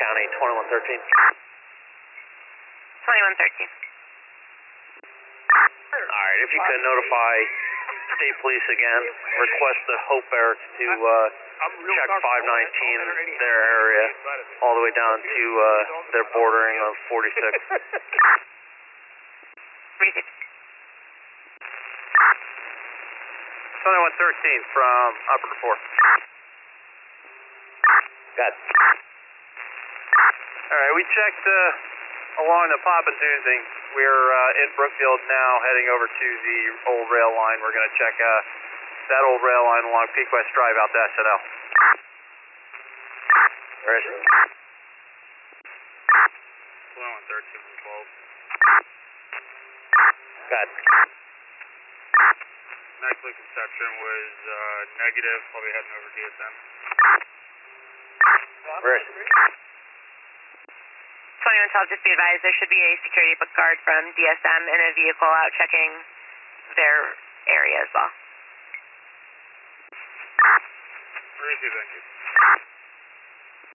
County, 2113. 2113. Alright, if you could notify State Police again, request the Hope Barracks to check 519, their area, all the way down to their bordering of 46. 36. 2113 from Upper 4. Got it. Alright, we checked along the Papatuzing. We're in Brookfield now, heading over to the old rail line. We're going to check that old rail line along Peak West Drive out to SNL. Where is it? 2113 from 12. Got it. Next conception was negative. I'll be heading over DSM. Where is it? 2112, just be advised, there should be a security book guard from DSM in a vehicle out checking their area as well. Receive, thank you.